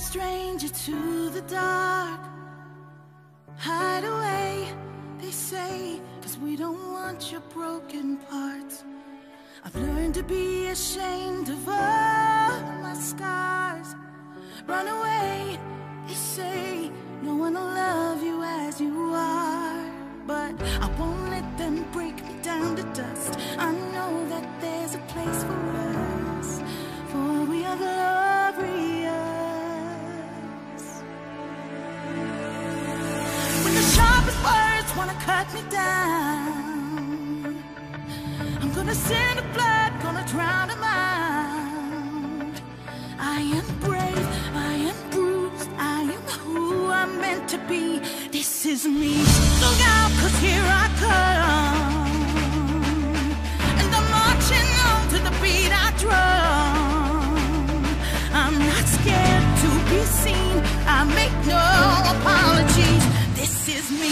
stranger to the dark. Hide away, they say, 'cause we don't want your broken parts. I've learned to be ashamed of all my scars. Run away, they say, no one will love you as you are. But I won't let them break me down to dust. I know that there's a place for us, for we are glorious. When the sharpest words wanna cut me down, I'm gonna send a flood, gonna drown them out. I am brave, I am bruised, I am who I'm meant to be. This is me. Look out, 'cause here I come, and I'm marching on to the beat I drum. I'm not scared to be seen, I make no apologies. This is me.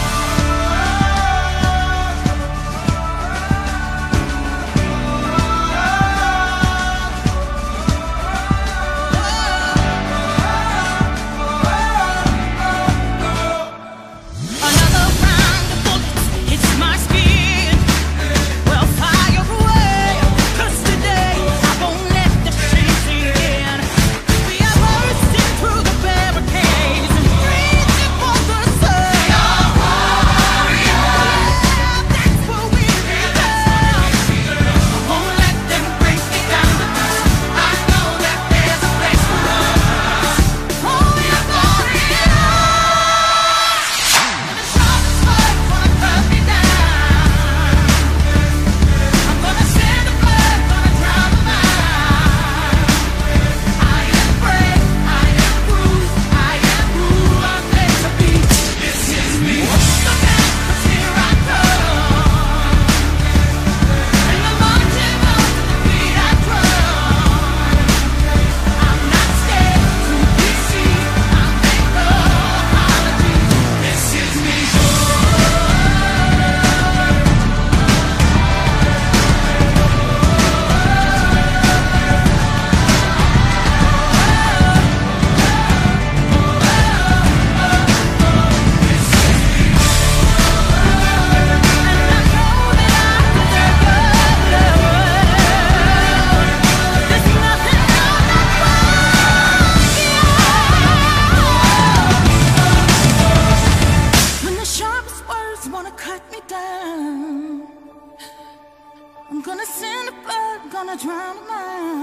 I'm gonna send a flood, gonna drown them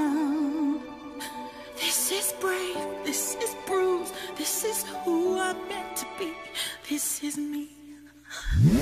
out. This is brave, this is bruised, this is who I'm meant to be. This is me.